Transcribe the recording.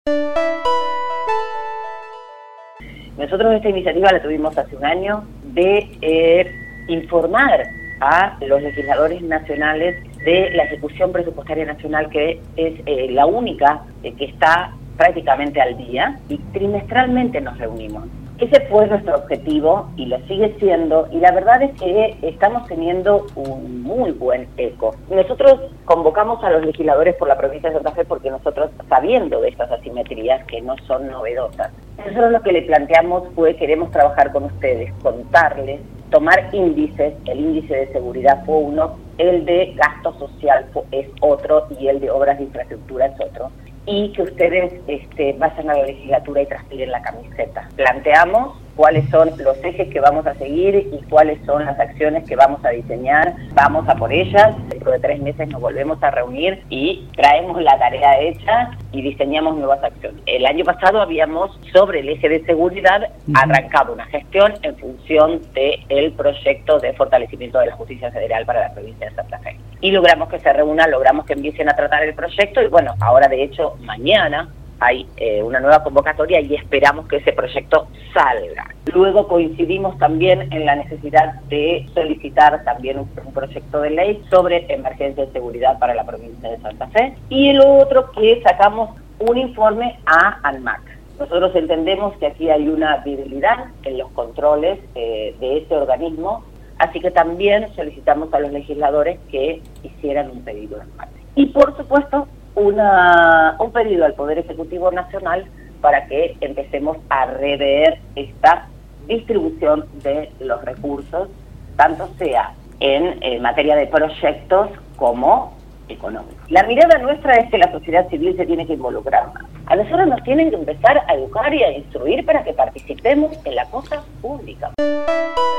Nosotros esta iniciativa la tuvimos hace un año de informar a los legisladores nacionales de la ejecución presupuestaria nacional, que es la única que está prácticamente al día, y trimestralmente nos reunimos. Ese fue nuestro objetivo y lo sigue siendo, y la verdad es que estamos teniendo un muy buen eco. Nosotros convocamos a los legisladores por la provincia de Santa Fe porque nosotros, sabiendo de estas asimetrías que no son novedosas, nosotros lo que le planteamos fue: queremos trabajar con ustedes, contarles, tomar índices. El índice de seguridad fue uno, el de gasto social es otro y el de obras de infraestructura es otro, y que ustedes vayan a la legislatura y transpiren la camiseta. Planteamos cuáles son los ejes que vamos a seguir y cuáles son las acciones que vamos a diseñar. Vamos a por ellas. Dentro de 3 meses nos volvemos a reunir y traemos la tarea hecha y diseñamos nuevas acciones. El año pasado habíamos, sobre el eje de seguridad, arrancado una gestión en función del proyecto de fortalecimiento de la justicia federal para la provincia de Santa Fe. Y logramos que se reúnan, logramos que empiecen a tratar el proyecto, y bueno, ahora de hecho mañana hay una nueva convocatoria y esperamos que ese proyecto salga. Luego coincidimos también en la necesidad de solicitar también un proyecto de ley sobre emergencia de seguridad para la provincia de Santa Fe. Y el otro, que sacamos un informe a ANMAC. Nosotros entendemos que aquí hay una debilidad en los controles de este organismo, así que también solicitamos a los legisladores que hicieran un pedido a ANMAC. Y por supuesto, un pedido al Poder Ejecutivo Nacional para que empecemos a rever esta distribución de los recursos, tanto sea en materia de proyectos como económicos. La mirada nuestra es que la sociedad civil se tiene que involucrar más. A nosotros nos tienen que empezar a educar y a instruir para que participemos en la cosa pública.